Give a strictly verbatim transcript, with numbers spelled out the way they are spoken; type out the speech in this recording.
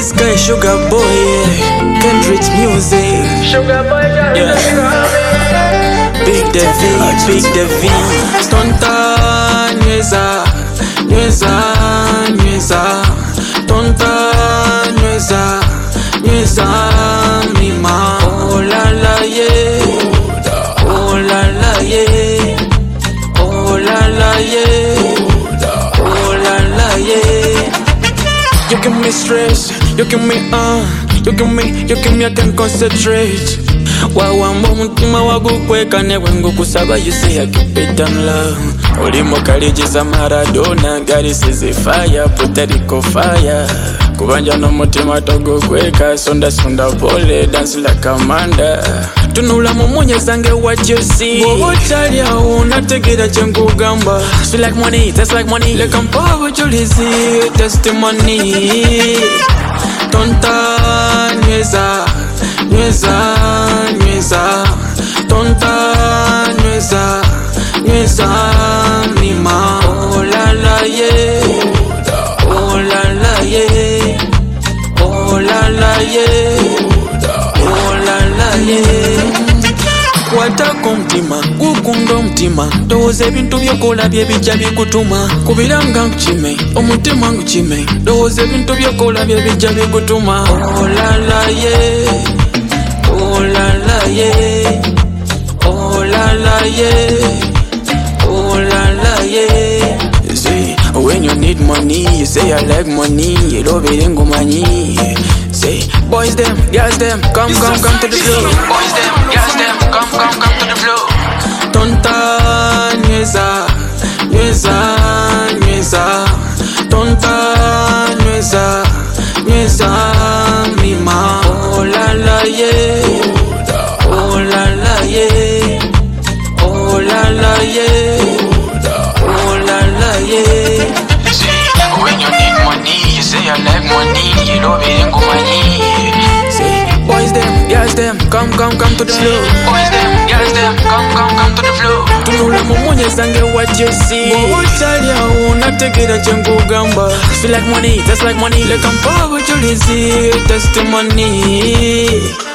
this guy Sugar Boy, yeah. Kendrick music. Sugar Boy, yeah. Big Devi, Big Devi. Tonta nweza, nweza, nweza. Tonta nweza, nweza mima. Oh la la yeah, oh la la yeah, oh la la yeah, oh la la yeah. You give me stress, you give me uh, you give me, you give me I can concentrate. Wawamba mutima wagukweka newe ngukusaba you say I keep it on love. Ulimo kalijisa Maradona, God is a fire, Puerto Rico fire. Kubanja no mutima togo kweka, sonda sonda pole, dance like Amanda. Tunula mumunye sange what you see. Bobo chalia unategera chengu gamba. Feel like money, taste like money. Like I'm power julisi, testimony. Tonta nweza, nweza, nweza. Tonta nweza, nweza mima. Oh la la yeah, oh la la yeah, oh la la yeah, oh la la yeah. Watako mtima, gukundo mtima. Doze bintu byokola byebijja bikutuma. Kubiranga nkuchime, omutima nkuchime. Doze bintu byokola byebijja bikutuma. Oh la la yeah, oh la la yeah, oh la la yeah, oh la la yeah. You say, when you need money, you say I like money. You love it in money. Say, boys them, girls them, come, come, come to the floor. Boys them, girls them, come, come, come to the floor. Tonta nweza, nweza, nweza. Tonta nweza, nweza mima. Oh la la yeah, oh la la yeah, oh la la yeah, oh la la yeah. When you need money, you say I like money. You love it in money. Say, boys them, girls them, come, come, come to the floor. Boys them, girls them, come, come, come to the floor. Tunula mumunye sange what you see. Bobo chalia unategera chengu gamba. Feel like money, taste like money. Like I'm power julisi, testimony.